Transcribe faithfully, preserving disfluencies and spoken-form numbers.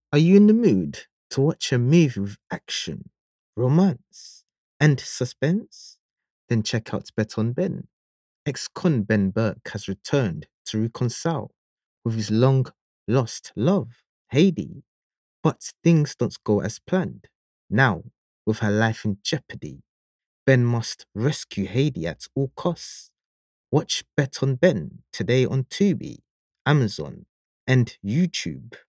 Are you in the mood to watch a movie with action, romance, and suspense? Then check out Bet on Ben. Ex-con Ben Burke has returned to reconcile with his long lost love, Heidi. But things don't go as planned. Now, with her life in jeopardy, Ben must rescue Heidi at all costs. Watch Bet on Ben today on Tubi, Amazon, and YouTube.